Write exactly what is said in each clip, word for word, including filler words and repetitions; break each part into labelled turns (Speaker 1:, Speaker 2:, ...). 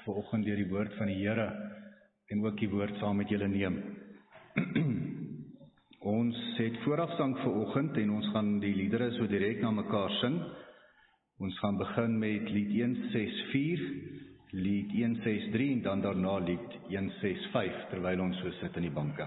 Speaker 1: vanoggend deur die woord van die Here en ook die woord saam met julle neem. Ons het voorafsang vanoggend en ons gaan die liedere so direk na mekaar sing. Ons gaan begin met lied een ses vier, lied een ses drie en dan daarna lied een ses vyf, terwyl ons so sit in die banke.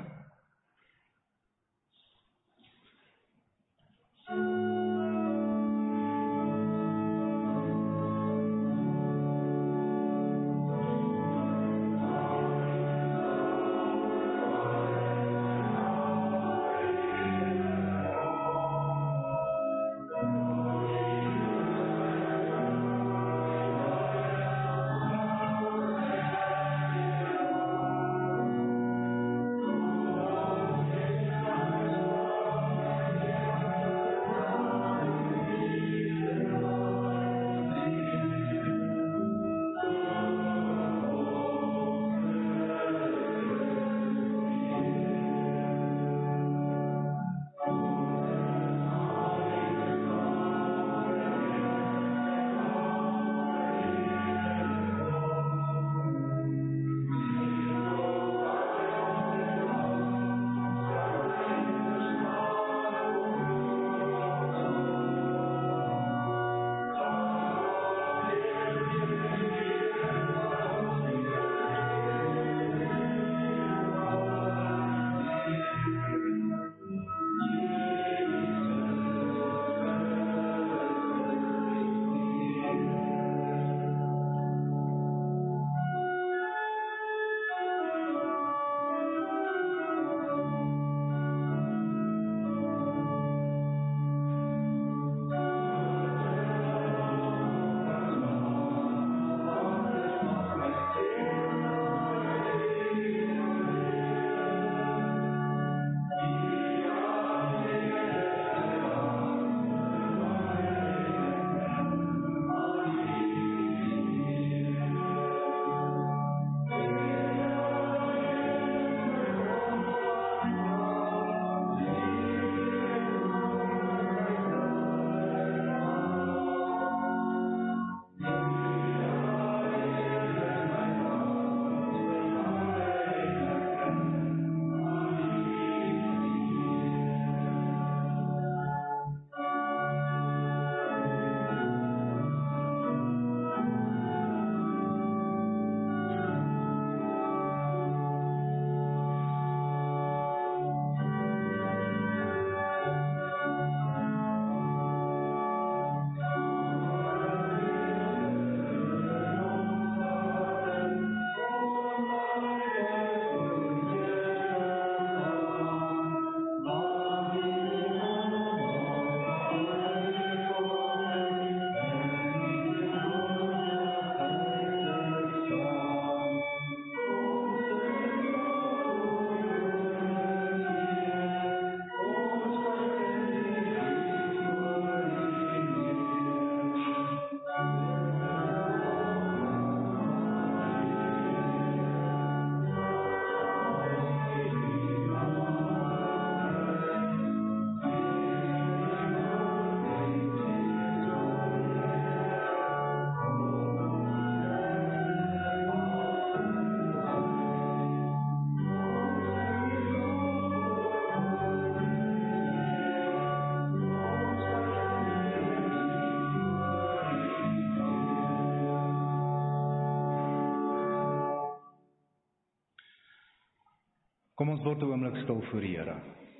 Speaker 1: Kom ons word 'n oomblik stil voor die Here.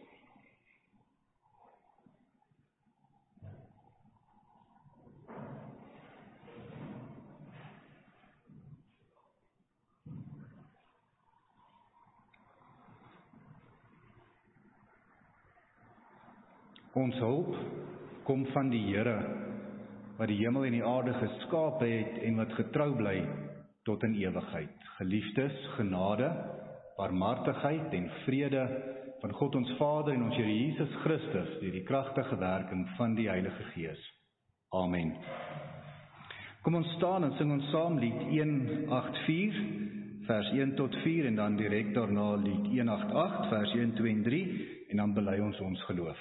Speaker 1: Ons hulp kom van die Here, wat die hemel en die aarde geskape het en wat getrou bly tot in ewigheid. Geliefdes, genade, barmhartigheid en vrede van God ons Vader en ons Here Jesus Christus deur die kragtige werking van die Heilige Gees. Amen. Kom ons staan en sing ons saam lied een agt vier, vers een tot vier en dan direk daarna lied een agt agt, vers een, twee en drie en dan bely ons ons geloof.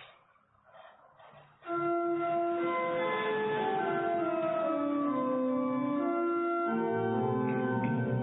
Speaker 2: Thank you.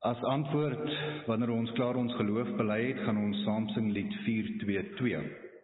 Speaker 1: As antwoord, wanneer ons klaar ons geloof bely het, gaan ons saam sing lied vier twee twee.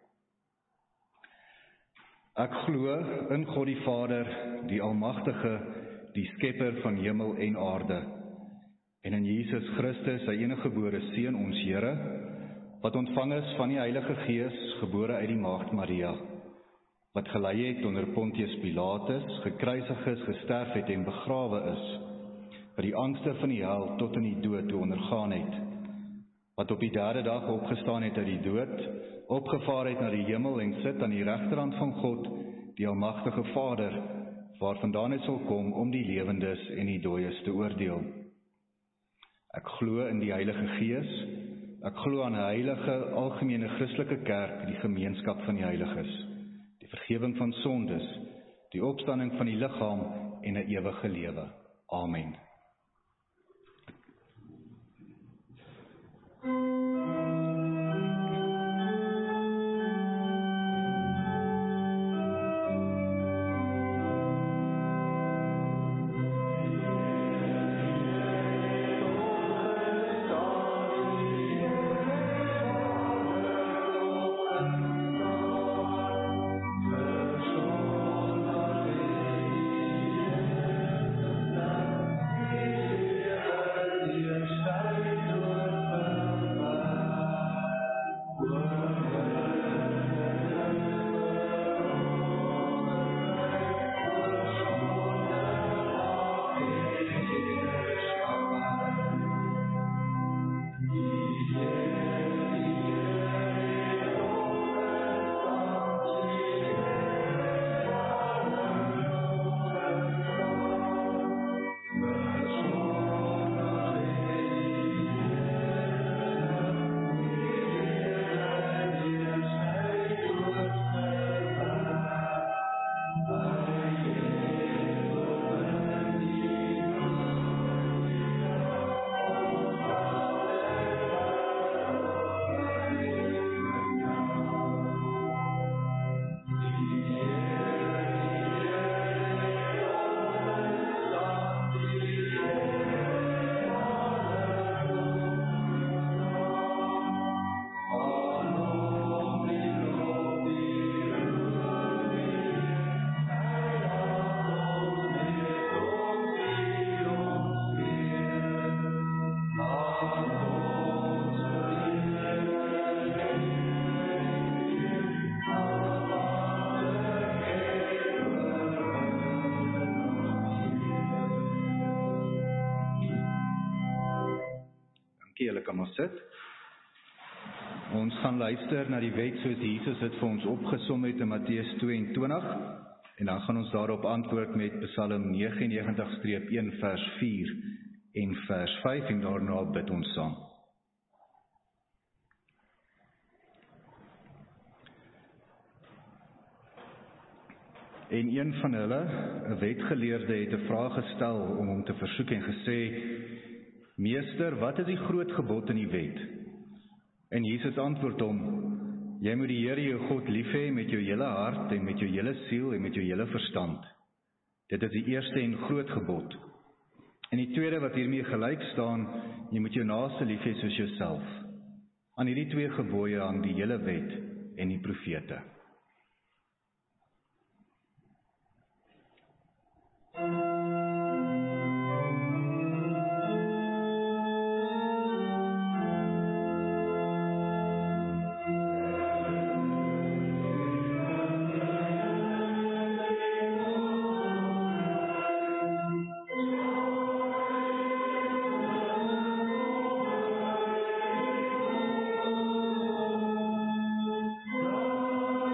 Speaker 1: Ek glo in God die Vader, die Almagtige, die Skepper van hemel en aarde, en in Jesus Christus, sy eniggebore Seun, ons Here, wat ontvang is van die Heilige Gees, gebore uit die Maagd Maria, wat gelei het onder Pontius Pilatus, gekruisig is, gesterf het en begrawe is, wat die angste van die hel tot in die dood ondergaan het, wat op die derde dag opgestaan het uit die dood, opgevaar het na die hemel en sit aan die regterhand van God, die Almagtige Vader, waarvandaan hy sal kom om die lewendes en die dooies te oordeel. Ek glo in die Heilige Gees, ek glo aan 'n heilige, algemene Christelike kerk, die gemeenskap van die heiliges, die vergifnis van sondes, die opstanding van die liggaam en 'n ewige lewe. Amen. Julle kan maar sit. Ons gaan luister na die wet soos Jesus dit vir ons opgesom het in Matteus tweeëntwintig, en dan gaan ons daarop antwoord met Psalm negenennegentig een vers vier en vers vyf, en daarna bid ons saam. En een van hulle, 'n wetgeleerde, het 'n vraag gestel om hom te versoek en gesê: Meester, wat is die groot gebod in die wet? En Jesus antwoord hom: Jy moet die Here jou God lief hê met jou hele hart en met jou hele siel en met jou hele verstand. Dit is die eerste en groot gebod. En die tweede wat hiermee gelyk staan, jy moet jou naaste lief hê soos jouself. Aan hierdie twee gebooie hang die hele wet en die profete.
Speaker 2: Oh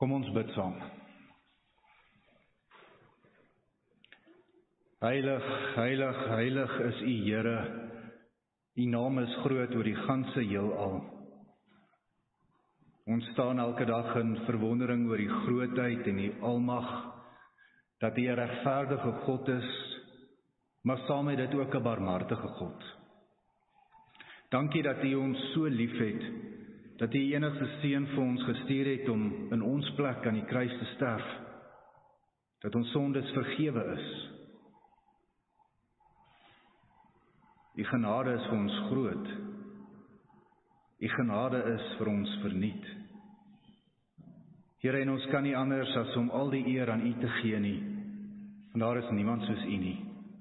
Speaker 1: Kom ons bid saam. Heilig, heilig, heilig is U Here. U naam is groot oor die ganse heelal. Ons staan elke dag in verwondering oor die grootheid en die almag, dat U 'n regverdige God is, maar saam met dit ook 'n barmhartige God. Dankie dat U ons so liefhet, dat U U enigste seun vir ons gestuur het om in ons plek aan die kruis te sterf, dat ons sondes vergewe is. U genade is vir ons groot. U genade is vir ons verniet. Here, en ons kan nie anders as om al die eer aan U te gee nie, want daar is niemand soos U nie.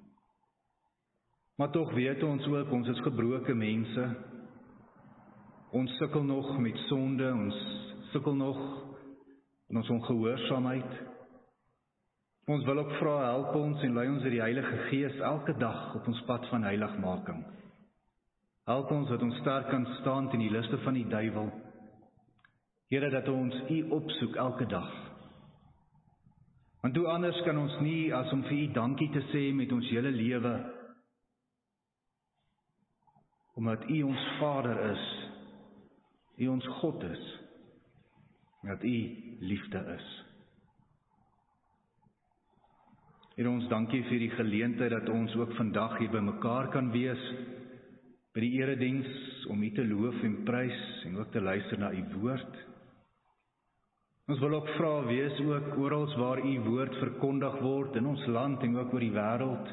Speaker 1: Maar tog weet ons ook, ons is gebroke mense. Ons sukkel nog met sonde, ons sukkel nog in ons ongehoorsaamheid. Ons wil ook vra, help ons en lei ons deur die Heilige Gees elke dag op ons pad van heiligmaking. Help ons dat ons sterk kan staan teen die liste van die duiwel. Here, dat ons U opsoek elke dag. Want hoe anders kan ons nie as om vir U dankie te sê met ons hele lewe, omdat U ons Vader is, U ons God is, en dat U liefde is. Here, ons dankie vir die geleentheid dat ons ook vandag hier by mekaar kan wees, by die erediens, om U te loof en prys, en ook te luister na U woord. Ons wil ook vra, wees ook oral waar U woord verkondig word, in ons land en ook oor die wêreld.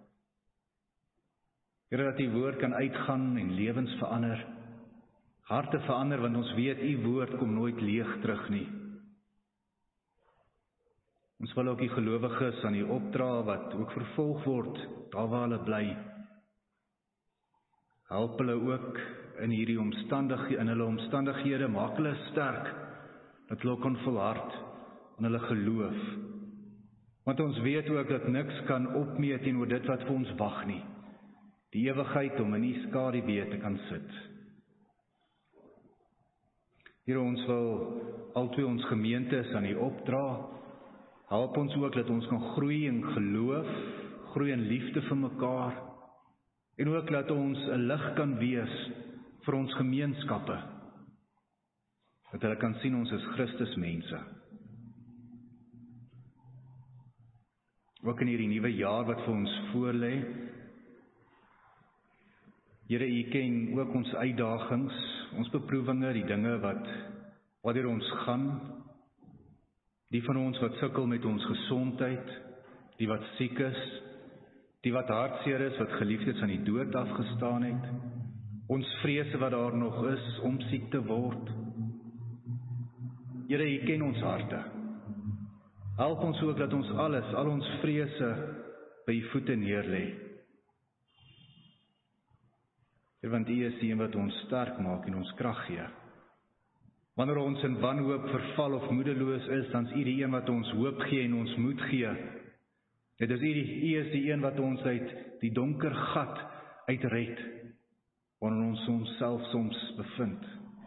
Speaker 1: Here, dat U woord kan uitgaan en lewens verander, harte verander, want ons weet U woord kom nooit leeg terug nie. Ons wil ook die gelowiges aan U opdra wat ook vervolg word, daar waar hulle bly. Help hulle ook in hierdie omstandighede, in hulle omstandighede, maak hulle sterk, dat hulle kan volhard in hulle geloof. Want ons weet ook dat niks kan opmeet teenoor dit wat vir ons wag nie. Die ewigheid om in U skaduwee te kan sit. Here, ons wil altyd ons gemeentes aan U opdra. Help ons ook dat ons kan groei in geloof, groei in liefde vir mekaar, en ook dat ons 'n lig kan wees vir ons gemeenskappe, dat hulle kan sien ons is Christus mense. Ook in hierdie nuwe jaar wat vir ons voorlê, Here, U ken ook ons uitdagings, ons beproewinge, die dinge wat waardeur ons gaan, die van ons wat sukkel met ons gesondheid, die wat siek is, die wat hartseer is, wat geliefdes aan die dood afgestaan het, ons vrese wat daar nog is, om siek te word. Here, U ken ons harte. Help ons ook dat ons alles, al ons vrese by U voete neerlê. Here, want U is die een wat ons sterk maak en ons krag gee. Wanneer ons in wanhoop verval of moedeloos is, dan is U die een wat ons hoop gee en ons moed gee. Dit is U, die, U is die een wat ons uit die donker gat uitred, wanneer ons onsself soms bevind.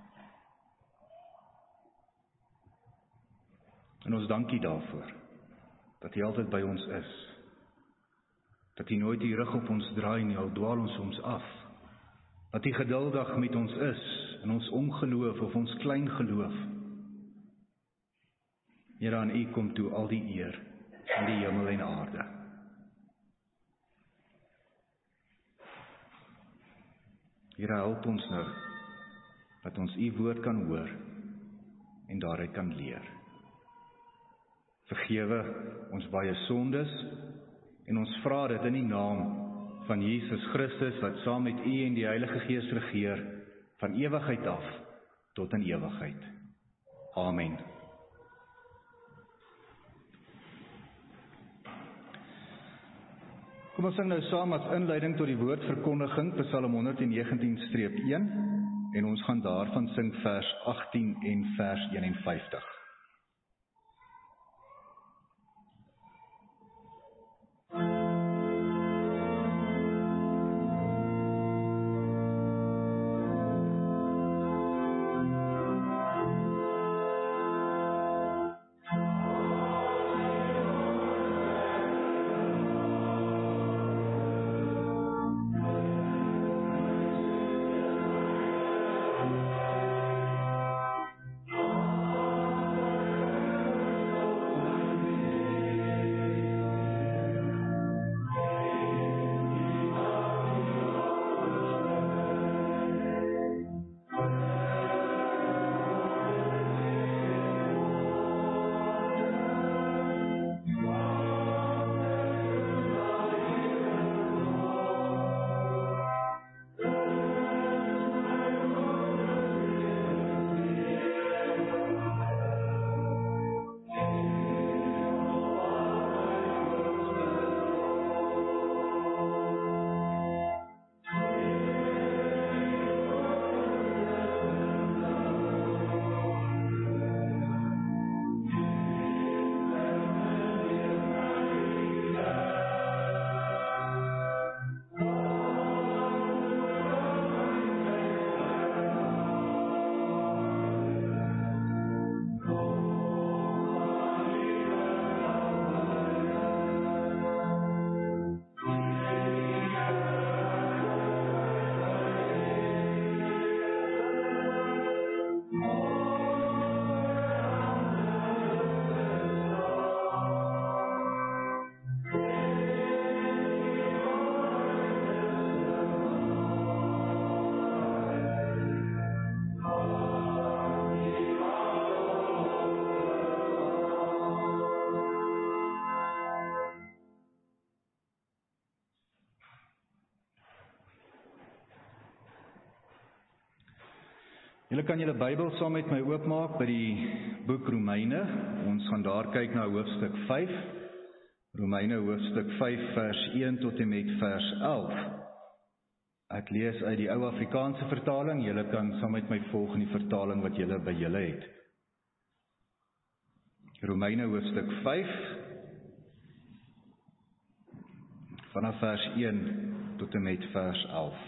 Speaker 1: En ons dank U daarvoor, dat U altyd by ons is, dat U nooit die rug op ons draai nie, al dwaal ons soms af, dat U geduldig met ons is, in ons ongeloof of ons klein geloof. Here, aan U kom toe al die eer in die hemel en aarde. Here, help ons nou, dat ons U woord kan hoor en daaruit kan leer. Vergewe ons baie sondes en ons vra dit in die naam van Jesus Christus, wat saam met U en die Heilige Gees regeer, van ewigheid af tot in ewigheid. Amen. Kom ons sing nou saam as inleiding tot die woordverkondiging, Psalm honderd negentien een, en ons gaan daarvan sing vers agttien en vers eenenvyftig. Julle kan julle Bybel saam met my oopmaak by die boek Romeine. Ons gaan daar kyk na hoofstuk vyf. Romeine hoofstuk vyf vers een tot en met vers elf. Ek lees uit die ou Afrikaanse vertaling. Julle kan saam met my volg in die vertaling wat julle by julle het. Romeine hoofstuk vyf vanaf vers een tot en met vers elf.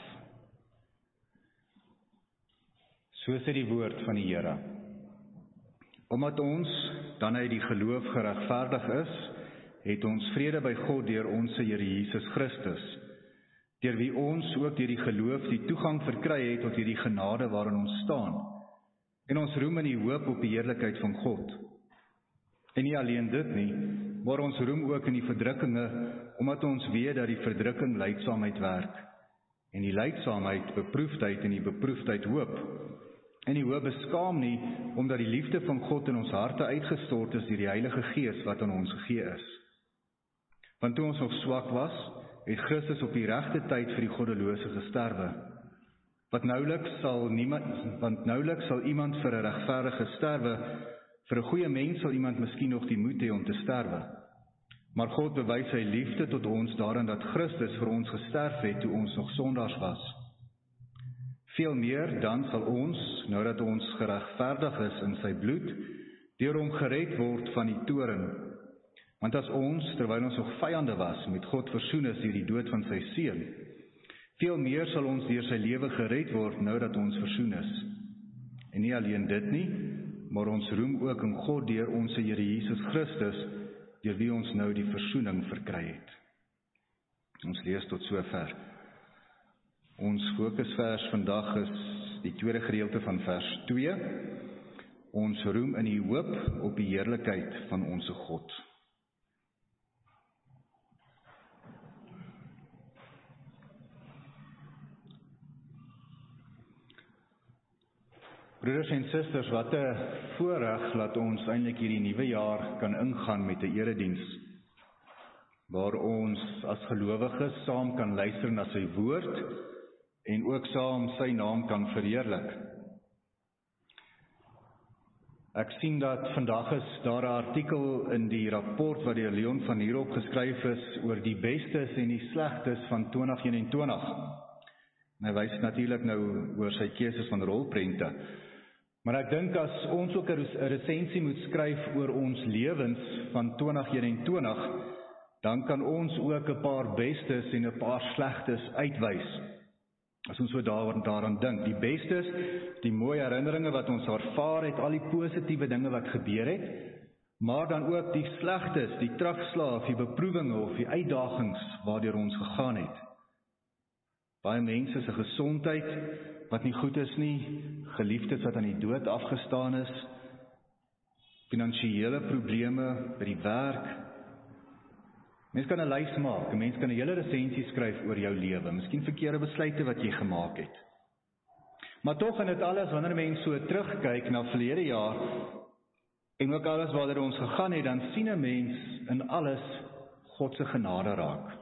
Speaker 1: So sê die woord van die Here. Omdat ons dan uit die geloof geregverdig is, het ons vrede by God deur ons Here Jesus Christus, deur wie ons ook deur die geloof die toegang verkry het tot hierdie genade waarin ons staan, en ons roem in die hoop op die heerlikheid van God. En nie alleen dit nie, maar ons roem ook in die verdrukkinge, omdat ons weet dat die verdrukking lydsaamheid werk, en die lydsaamheid beproefdheid en die beproefdheid hoop. En die hoop beskaam nie, omdat die liefde van God in ons harte uitgestort is deur die Heilige Gees wat aan ons gegee is. Want toe ons nog swak was, het Christus op die regte tyd vir die goddelose gesterwe. Wat nouliks sal niemand, want nouliks sal iemand vir 'n regverdige sterwe, vir 'n goeie mens sal iemand miskien nog die moed hê om te sterwe. Maar God bewys sy liefde tot ons daarin dat Christus vir ons gesterf het toe ons nog sondaars was. Veel meer dan sal ons, nou dat ons geregverdig is in sy bloed, deur hom gered word van die toorn. Want as ons, terwyl ons nog vyande was, met God versoen is deur die dood van sy seun, veel meer sal ons deur sy lewe gered word, nou dat ons versoen is. En nie alleen dit nie, maar ons roem ook in God deur ons Here Jesus Christus, deur wie ons nou die versoening verkry het. Ons lees tot sover. Ons fokusvers vandag is die tweede gedeelte van vers twee. Ons roem in die hoop op die heerlikheid van ons God. Broeders en susters, wat 'n voorreg laat ons eintlik hierdie nuwe jaar kan ingaan met 'n erediens, waar ons as gelowiges saam kan luister na sy woord, en ook saam sy naam kan verheerlik. Ek sien dat vandag is daar 'n artikel in die rapport wat deur Leon van Heerop geskryf is oor die bestes en die slegtes van twintig eenentwintig. En hy wys natuurlik nou oor sy keuses van rolprente. Maar ek dink as ons ook 'n resensie moet skryf oor ons lewens van twintig eenentwintig, dan kan ons ook 'n paar bestes en 'n paar slegtes uitwys. As ons so daar, daaraan dink, die bestes, die mooi herinneringe wat ons ervaar het, al die positiewe dinge wat gebeur het, maar dan ook die slegtes, die terugslae of die beproewinge of die uitdagings waardeur ons gegaan het. Baie mense se gesondheid wat nie goed is nie, geliefdes wat aan die dood afgestaan is, finansiële probleme by die werk. Mens kan 'n lys maak, 'n mens kan 'n hele resensie skryf oor jou lewe, miskien verkeerde besluite wat jy gemaak het. Maar tog in dit alles, wanneer mens so terugkyk na verlede jaar, en ook alles waartoe ons gegaan het, dan sien 'n mens in alles God se genade raak.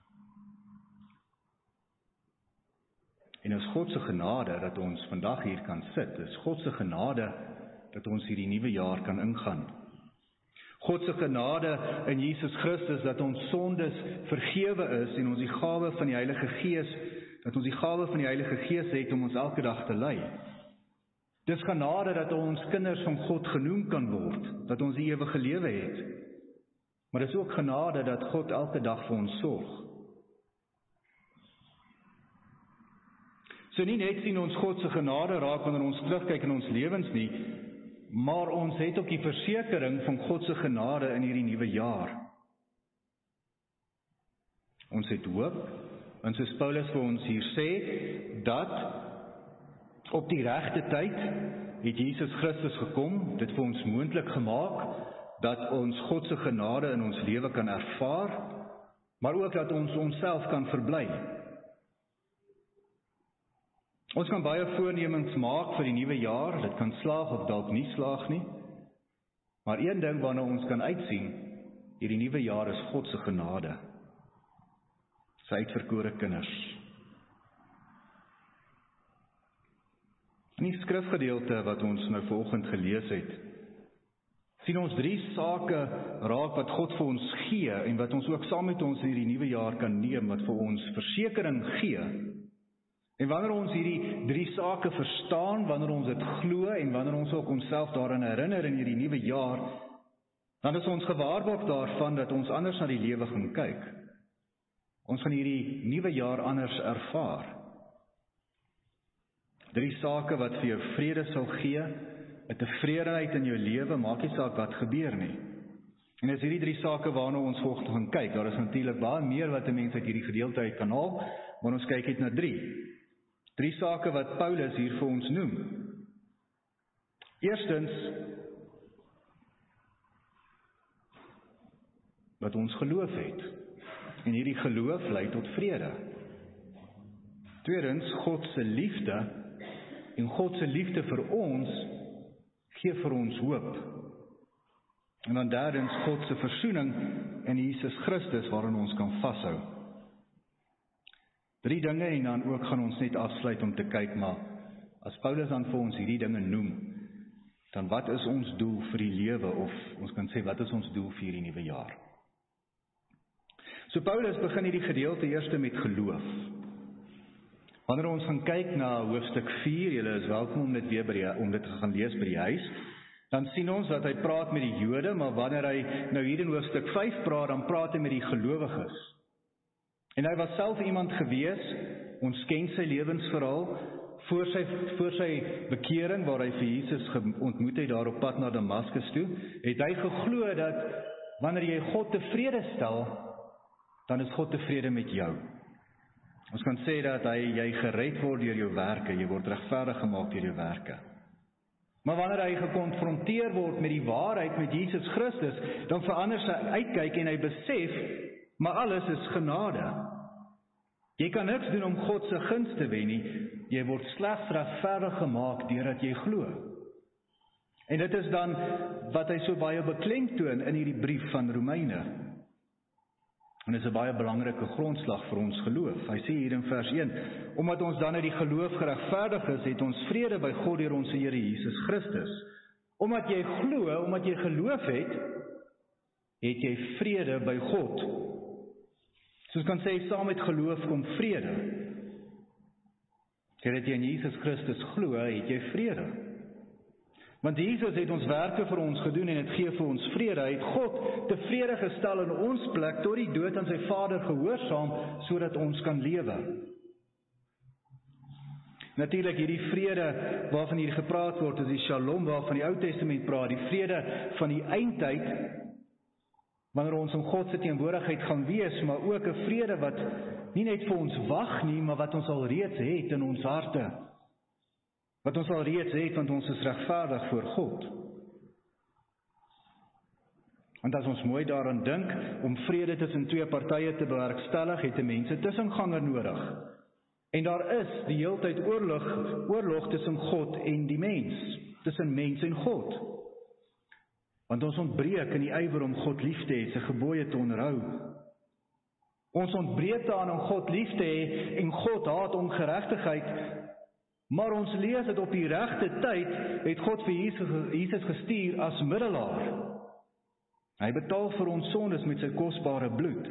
Speaker 1: En is God se genade dat ons vandag hier kan sit, is God se genade dat ons hierdie nuwe jaar kan ingaan. God se genade in Jesus Christus dat ons sondes vergewe is en ons die gawe van die Heilige Gees, dat ons die gawe van die Heilige Gees het om ons elke dag te lei. Dis genade dat ons kinders van God genoem kan word, dat ons die ewige lewe het. Maar dis ook genade dat God elke dag vir ons sorg. So nie net sien ons God se genade raak wanneer ons terugkyk in ons lewens nie, maar ons het ook die versekering van God se genade in hierdie nuwe jaar. Ons het hoop, en soos Paulus vir ons hier sê, dat op die regte tyd het Jesus Christus gekom, dit vir ons moontlik gemaak, dat ons God se genade in ons lewe kan ervaar, maar ook dat ons onsself kan verbly. Ons kan baie voornemens maak vir die nuwe jaar, dit kan slaag of dalk nie slaag nie, maar een ding waarna ons kan uitsien, hierdie nuwe jaar is God se genade, sy uitverkore kinders. In die skrifgedeelte wat ons nou vanoggend gelees het, sien ons drie sake raak wat God vir ons gee en wat ons ook saam met ons in hierdie nuwe jaar kan neem, wat vir ons versekering gee. En wanneer ons hierdie drie sake verstaan, wanneer ons dit glo en wanneer ons ook onsself daaraan herinner in hierdie nuwe jaar, dan is ons gewaarborg daarvan dat ons anders na die lewe gaan kyk. Ons gaan hierdie nuwe jaar anders ervaar. Drie sake wat vir jou vrede sal gee, 'n tevredenheid in jou lewe, maak nie saak wat gebeur nie. En dis hierdie drie sake waarna ons vanoggend gaan kyk. Daar is natuurlik baie meer wat 'n mens uit hierdie gedeelte uit kan haal, maar ons kyk net na drie. Drie sake wat Paulus hier vir ons noem. Eerstens, wat ons geloof het. En hierdie geloof lei tot vrede. Tweedens, God se liefde, en God se liefde vir ons, gee vir ons hoop. En dan derdens, God se versoening in Jesus Christus waarin ons kan vashou. Drie dinge en dan ook gaan ons net afsluit om te kyk, maar as Paulus dan vir ons hierdie dinge noem, dan wat is ons doel vir die lewe, of ons kan sê, wat is ons doel vir hierdie nuwe jaar? So Paulus begin hierdie gedeelte eerste met geloof. Wanneer ons gaan kyk na hoofstuk vier, julle is welkom om dit weer by die, om dit te gaan lees by die huis, dan sien ons dat hy praat met die Jode, maar wanneer hy nou hier in hoofstuk vyf praat, dan praat hy met die gelowiges. En hy was self iemand gewees, ons ken sy lewensverhaal, voor sy, voor sy bekering, waar hy vir Jesus ontmoet het daar op pad na Damaskus toe, het hy geglo dat, wanneer jy God tevrede stel, dan is God tevrede met jou. Ons kan sê dat hy, jy gered word deur jou werke, jy word regverdig gemaak deur jou werke. Maar wanneer hy gekonfronteer word met die waarheid met Jesus Christus, dan verander sy uitkyk en hy besef, maar alles is genade. Jy kan niks doen om God se gunst te wen nie, jy word slegs regverdig gemaak deurdat jy glo. En dit is dan wat hy so baie beklemtoon in hierdie brief van Romeine. En dit is 'n baie belangrike grondslag vir ons geloof. Hy sê hier in vers een, omdat ons dan uit die geloof geregverdig is, het ons vrede by God deur ons Here Jesus Christus. Omdat jy glo, omdat jy geloof het, het jy vrede by God. So ons kan sê, saam met geloof kom vrede. Terwyl jy in Jesus Christus glo, het jy vrede. Want Jesus het ons werke vir ons gedoen en het gee vir ons vrede. Hy het God tevrede gestel in ons plek tot die dood aan sy Vader gehoorsaam, sodat ons kan lewe. Natuurlik, hierdie vrede waarvan hier gepraat word, is die Shalom waarvan die Ou Testament praat, die vrede van die eindtyd, wanneer ons in God se teenwoordigheid gaan wees, maar ook 'n vrede wat nie net vir ons wag nie, maar wat ons al reeds het in ons harte. Wat ons al reeds het, want ons is regverdig voor God. Want as ons mooi daaraan dink, om vrede tussen twee partye te bewerkstellig, het 'n mens 'n tussenganger nodig. En daar is die heeltyd oorlog, oorlog tussen God en die mens, tussen mens en God. Want ons ontbreek in die ywer om God lief te hê, sy gebooie te onderhou. Ons ontbreek daaraan om God lief te hê en God haat ongeregtigheid, maar ons lees dat op die regte tyd het God vir Jesus, Jesus gestuur as middelaar. Hy betaal vir ons sondes met sy kosbare bloed.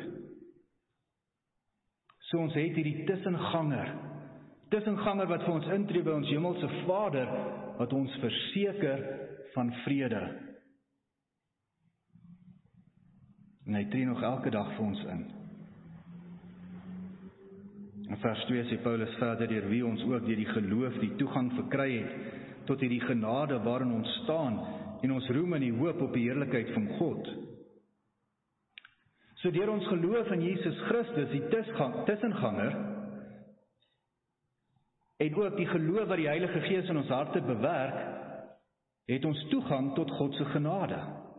Speaker 1: So ons het hierdie tussenganger, tussenganger wat vir ons intree by ons hemelse Vader, wat ons verseker van vrede. En hy tree nog elke dag vir ons in. In vers twee sê Paulus verder, deur wie ons ook deur die geloof die toegang verkry het tot hierdie genade waarin ons staan en ons roem in die hoop op die heerlikheid van God. So deur ons geloof in Jesus Christus, die tussenganger, en ook die geloof wat die Heilige Gees in ons harte bewerk, het ons toegang tot God se genade.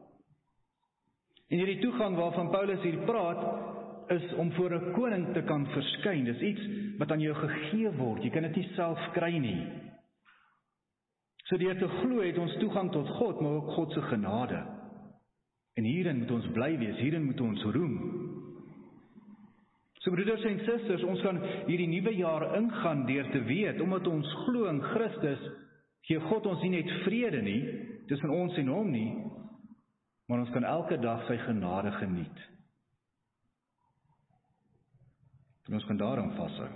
Speaker 1: En hierdie toegang waarvan Paulus hier praat, is om voor 'n koning te kan verskyn. Dis iets wat aan jou gegee word. Jy kan dit nie self kry nie. So deur te glo het ons toegang tot God, maar ook God se genade. En hierin moet ons bly wees, hierin moet ons roem. So broeders en susters, ons gaan hierdie nuwe jaar ingaan deur te weet, omdat ons glo in Christus, gee God ons nie net vrede nie, tussen ons en hom nie, maar ons kan elke dag sy genade geniet. En ons kan daaraan vashou.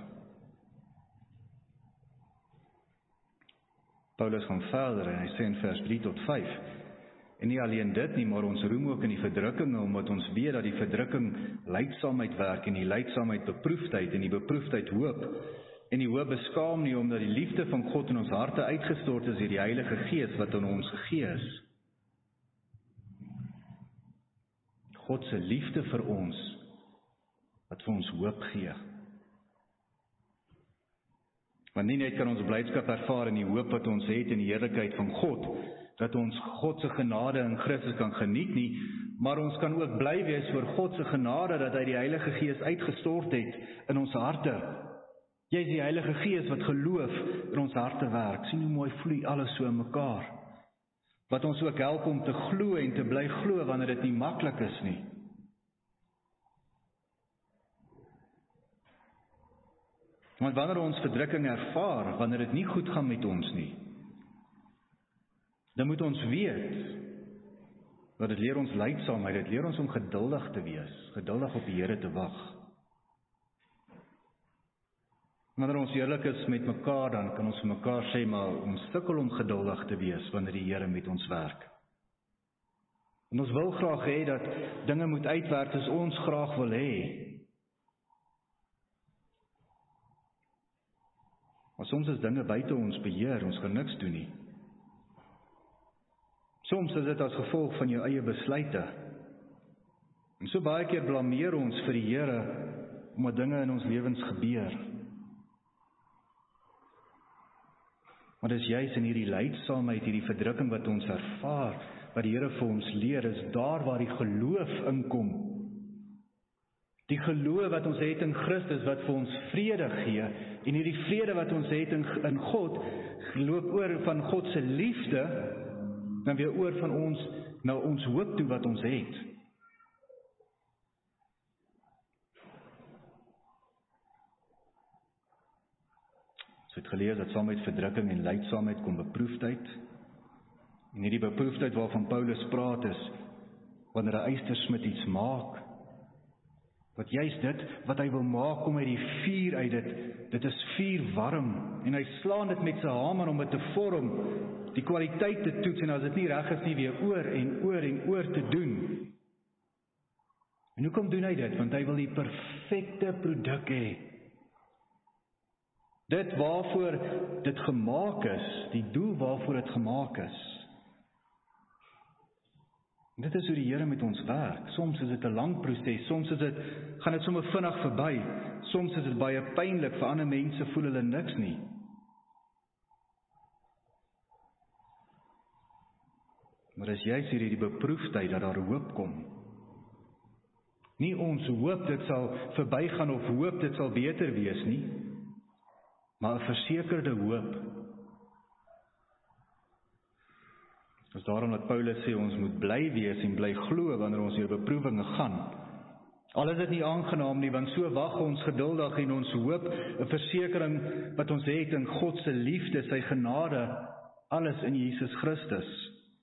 Speaker 1: Paulus gaan verder en hy sê in vers drie tot vyf, en nie alleen dit nie, maar ons roem ook in die verdrukkinge, omdat ons weet dat die verdrukking lydsaamheid werk, en die lydsaamheid beproefdheid, en die beproefdheid hoop, en die hoop beskaam nie, omdat die liefde van God in ons harte uitgestort is deur die Heilige Gees wat aan ons gegee is. God se liefde vir ons, wat vir ons hoop gee. Want nie net kan ons blydskap ervaar in die hoop wat ons het in die heerlikheid van God, dat ons God se genade in Christus kan geniet nie, maar ons kan ook bly wees oor God se genade, dat hy die Heilige Gees uitgestort het in ons harte. Jy is die Heilige Gees wat geloof in ons harte werk. Sien hoe mooi vloei alles so in mekaar. Wat ons ook help om te glo en te bly glo wanneer dit nie maklik is nie. Want wanneer ons verdrukking ervaar, wanneer dit nie goed gaan met ons nie, dan moet ons weet, dat dit leer ons lydsaamheid, dit leer ons om geduldig te wees, geduldig op die Here te wag. Wanneer ons eerlik is met mekaar, dan kan ons vir mekaar sê, maar ons sukkel om geduldig te wees, wanneer die Here met ons werk. En ons wil graag hê, dat dinge moet uitwerk, as ons graag wil hê. Maar soms is dinge buite ons beheer, ons kan niks doen nie. Soms is dit as gevolg van jou eie besluite. En so baie keer blameer ons vir die Here, omdat dinge in ons lewens gebeur. Maar dis juis in hierdie lydsaamheid, hierdie verdrukking wat ons ervaar, wat die Here vir ons leer, is daar waar die geloof inkom. Die geloof wat ons het in Christus, wat vir ons vrede gee, en hierdie vrede wat ons het in, in God, loop oor van God se liefde, dan weer oor van ons, na ons hoop toe wat ons het. Ons het gelees dat saam met verdrukking en lydsaamheid kom beproefdheid, en hierdie beproefdheid waarvan Paulus praat is, wanneer 'n ystersmid iets maak, wat juist dit, wat hy wil maak, kom uit die vuur uit dit, dit is vuur warm, en hy slaan dit met sy hamer om dit te vorm, die kwaliteit te toets, en as dit nie reg is nie, weer oor en oor en oor te doen. En hoekom doen hy dit? Want hy wil die perfekte produk hê. Dit waarvoor dit gemaak is, die doel waarvoor dit gemaak is. En dit is hoe die Here met ons werk. Soms is dit 'n lang proses, soms is dit, gaan dit sommer vinnig verby, soms is dit baie pynlik, vir ander mense voel hulle niks nie. Maar dis juist hierdie die beproefdheid dat daar hoop kom. Nie ons hoop dit sal verbygaan of hoop dit sal beter wees nie, maar 'n versekerde hoop. Dis daarom dat Paulus sê ons moet bly wees en bly glo wanneer ons deur beproewinge gaan. Al is dit nie aangenaam nie, want so wag ons geduldig en ons hoop 'n versekering wat ons het in God se liefde, sy genade, alles in Jesus Christus.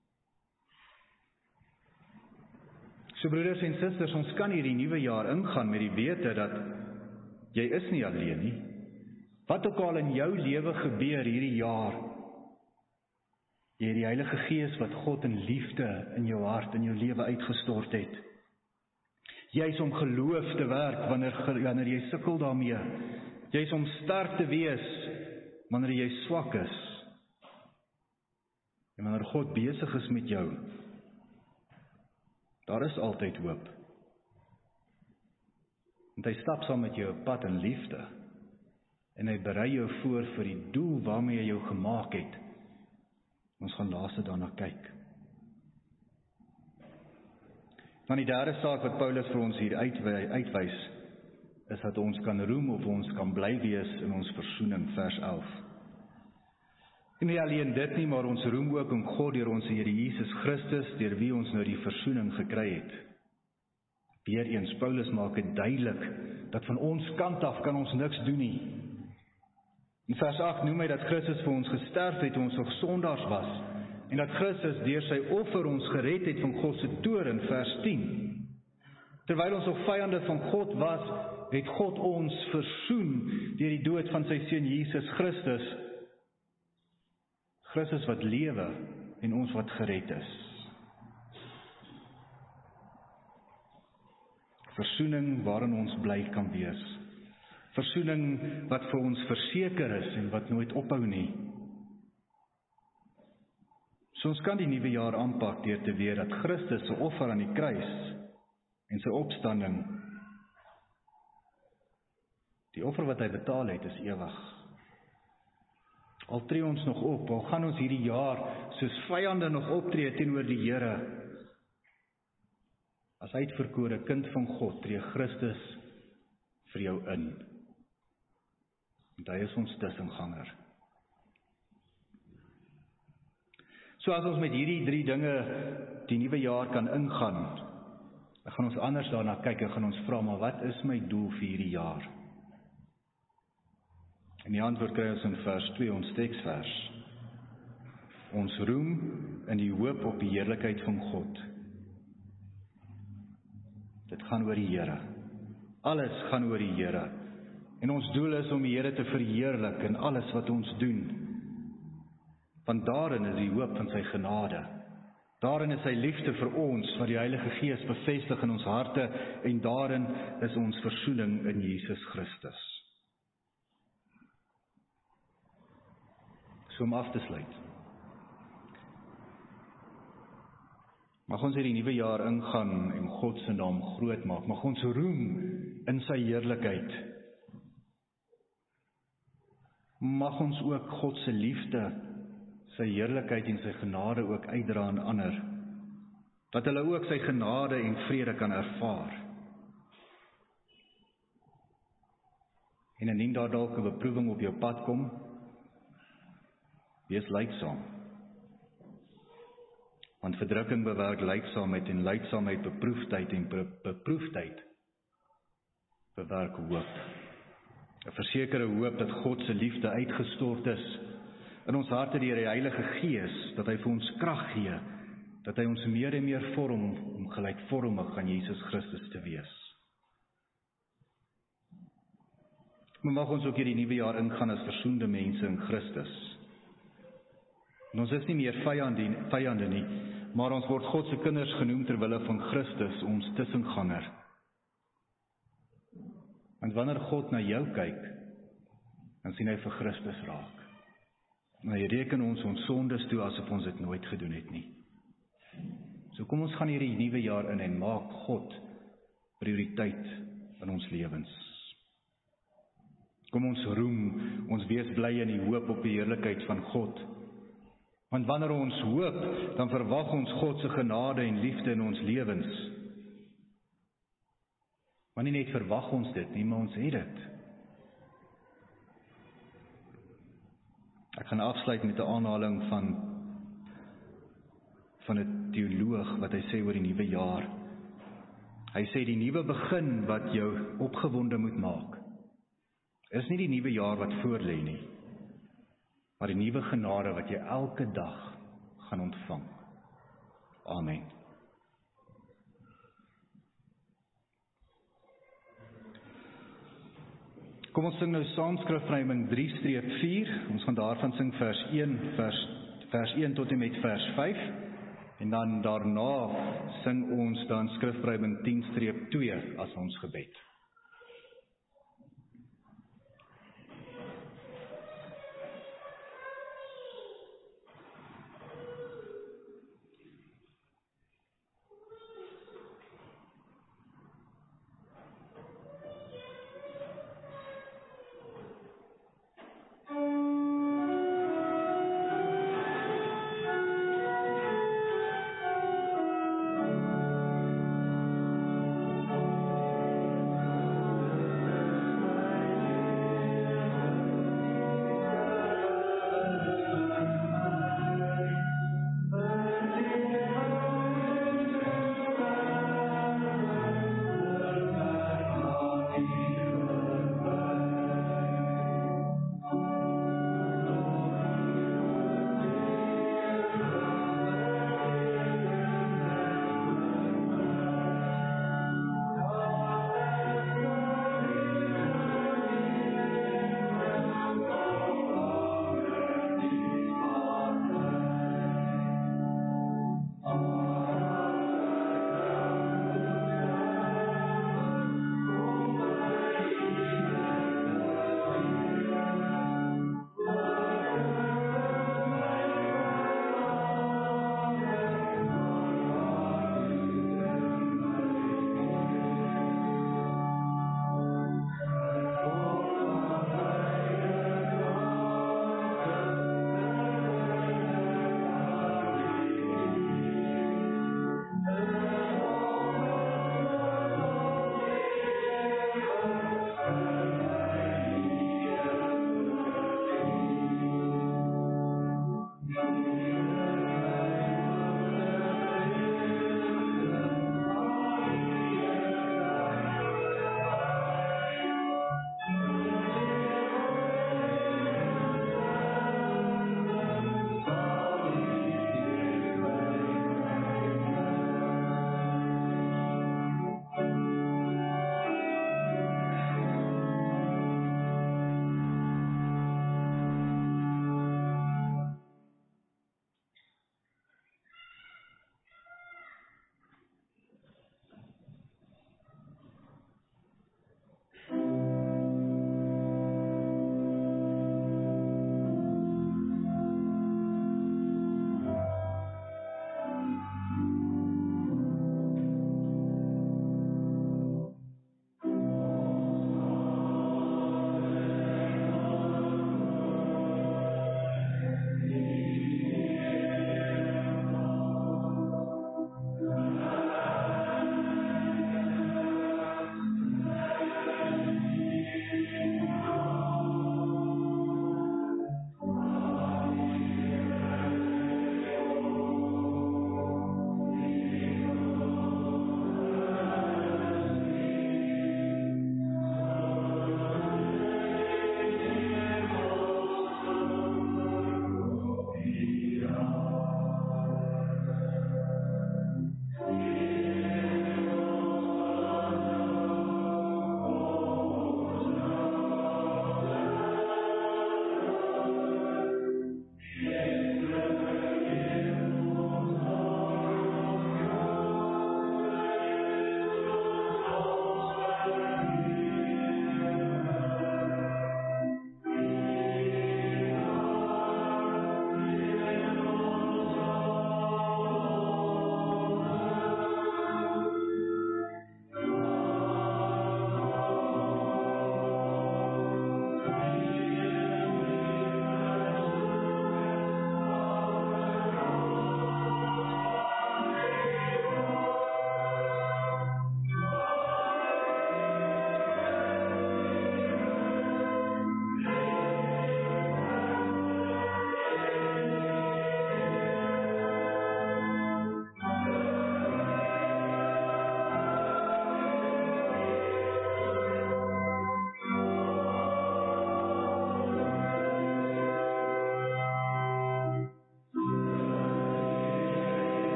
Speaker 1: So broeders en susters, ons kan hierdie nuwe jaar ingaan met die wete dat jy is nie alleen nie. Wat ook al in jou lewe gebeur hierdie jaar, jy het die Heilige Gees wat God in liefde in jou hart, in jou lewe uitgestort het. Jy is om geloof te werk wanneer, wanneer jy sukkel daarmee. Jy is om sterk te wees wanneer jy swak is. En wanneer God besig is met jou, daar is altyd hoop. Want hy stap saam met jou op pad in liefde. En hy berei jou voor vir die doel waarmee hy jou gemaak het. Ons gaan later daarna kyk. Dan die derde saak wat Paulus vir ons hier uitwys, is dat ons kan roem of ons kan bly wees in ons versoening, vers elf. En nie alleen dit nie, maar ons roem ook in God deur ons Here Jesus Christus, deur wie ons nou die versoening gekry het. Weereens, Paulus maak dit duidelik, dat van ons kant af kan ons niks doen nie. In vers agt noem hy dat Christus vir ons gesterf het toe ons nog sondaars was, en dat Christus deur sy offer ons gered het van God se toorn, vers tien. Terwyl ons nog vyande van God was, het God ons versoen deur die dood van sy seun Jesus Christus. Christus wat lewe en ons wat gered is. Versoening waarin ons bly kan wees. Versoening wat vir ons verseker is en wat nooit ophou nie. So ons kan die nuwe jaar aanpak deur te weet dat Christus se offer aan die kruis en sy opstanding, die offer wat hy betaal het, is ewig. Al tree ons nog op, al gaan ons hierdie jaar soos vyande nog optree teenoor die Here, as uitverkore kind van God, tree Christus vir jou in. Want hy is ons tussenganger. So as ons met hierdie drie dinge die nuwe jaar kan ingaan, dan gaan ons anders daarna kyk en gaan ons vra, maar wat is my doel vir hierdie jaar? En die antwoord kry ons in vers twee, ons teksvers. Ons roem in die hoop op die heerlikheid van God. Dit gaan oor die Here. Alles gaan oor die Here. En ons doel is om die Here te verheerlik in alles wat ons doen. Want daarin is die hoop van sy genade. Daarin is sy liefde vir ons, wat die Heilige Gees bevestig in ons harte, en daarin is ons versoening in Jesus Christus. So om af te sluit. Mag ons hierdie nuwe jaar ingaan en God se naam groot maak. Mag ons roem in sy heerlikheid. Mag ons ook God se liefde, sy heerlikheid en sy genade ook uitdra aan ander. Dat hulle ook sy genade en vrede kan ervaar. En indien daar dalk 'n beproewing op jou pad kom, wees lydsaam. Want verdrukking bewerk lydsaamheid en lydsaamheid beproefdheid en beproefdheid bewerk hoop. 'n Versekerde hoop dat God se liefde uitgestort is in ons harte deur die Heilige Gees, dat hy vir ons krag gee, dat hy ons meer en meer vorm om gelykvormig aan Jesus Christus te wees. Maar mag ons ook hierdie nuwe jaar ingaan as versoende mense in Christus. En ons is nie meer vyande, vyande nie, maar ons word God se kinders genoem ter wille van Christus, ons tussenganger. Want wanneer God na jou kyk, dan sien hy vir Christus raak. En hy reken ons ons sondes toe asof ons dit nooit gedoen het nie. So kom ons gaan hierdie nuwe jaar in en maak God prioriteit in ons lewens. Kom ons roem, ons wees bly in die hoop op die heerlikheid van God. Want wanneer ons hoop, dan verwag ons God se genade en liefde in ons lewens. Maar nie net verwag ons dit nie, maar ons het dit. Ek gaan afsluit met 'n aanhaling van van 'n teoloog wat hy sê oor die nuwe jaar. Hy sê die nuwe begin wat jou opgewonde moet maak, is nie die nuwe jaar wat voorlê nie, maar die nuwe genade wat jy elke dag gaan ontvang. Amen. Kom ons sing nou saam skrifverwydering drie vier, ons gaan daarvan sing vers een, vers, vers een tot en met vers vyf, en dan daarna sing ons dan skrifverwydering tien twee as ons gebed.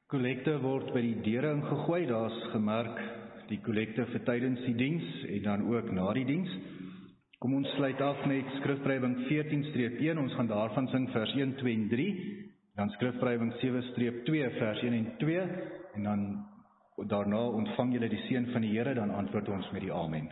Speaker 1: Kollekte word by die deure ingegooi, daar's gemerk die kollekte vir tydens die diens en dan ook na die diens. Kom ons sluit af met skrifbrywing veertien een, ons gaan daarvan sing vers een, twee en drie, dan skrifbrywing sewe twee vers een en twee, en dan daarna ontvang julle die seën van die Here, dan antwoord ons met die amen.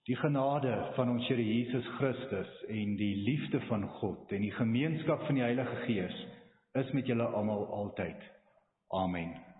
Speaker 1: Die genade van ons Here Jesus Christus en die liefde van God en die gemeenskap van die Heilige Gees is met julle almal altyd. Amen.